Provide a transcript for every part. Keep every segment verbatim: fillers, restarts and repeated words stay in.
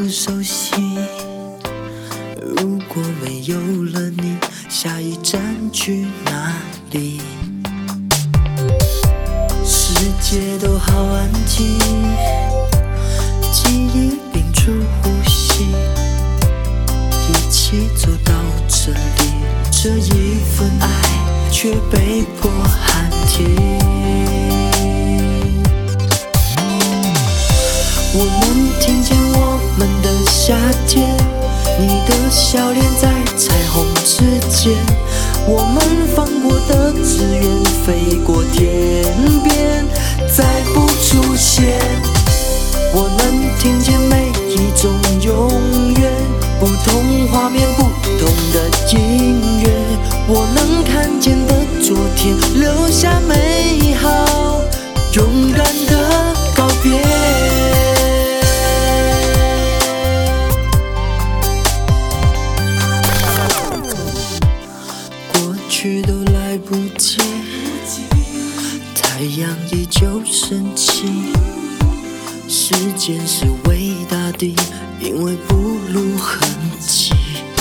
熟悉。如果没有了你，下一站去哪里？世界都好安静，记忆屏住呼吸，一起走到这里，这一份爱却被迫喊停。我能听见我们的夏天，你的笑脸在彩虹之间，我们放过的志愿飞过天边，再不出现。我能听见每一种永远，不同画面，不同的音乐，我能看见的昨天，留下美好，勇敢的告别。过去都来不及，太阳依旧升起，时间是伟大的，因为不露痕迹。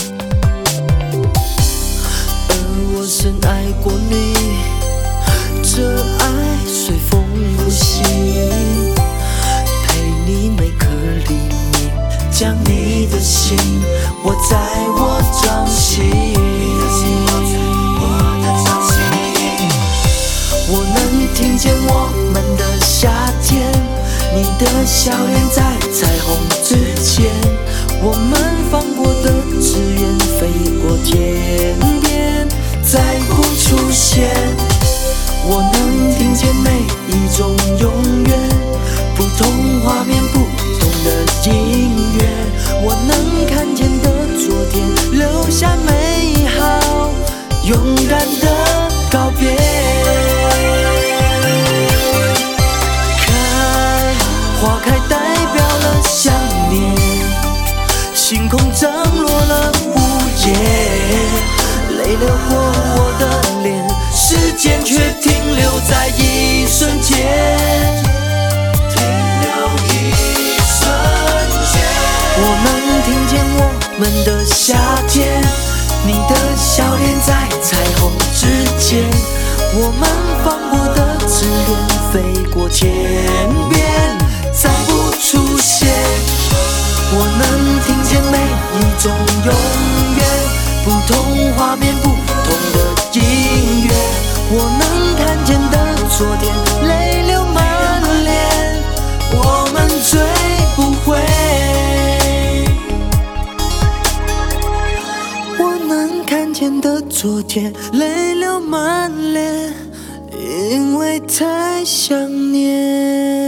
而我深爱过你，这爱随风无息，陪你每颗黎明，将你的心握在我掌心。我能听见我们的夏天，你的笑脸在彩虹之间，我们放过的志愿飞过天边，再不出现。我能听见每一种永远，不同画面，不同的音乐，我能看见的昨天，留下美好，勇敢的告别。花开代表了想念，星空涨落了午夜，泪流过我的脸，时间却停留在一瞬间，停留一瞬间。我能听见我们的夏天，你的笑脸在彩虹之间，我们放过的志愿飞过天边，再不出现。我能听见每一种永远，不同画面，不同的音乐，我能看见的昨天，泪流满脸，我们追不回。我能看见的昨天，泪流满脸，因为太想念。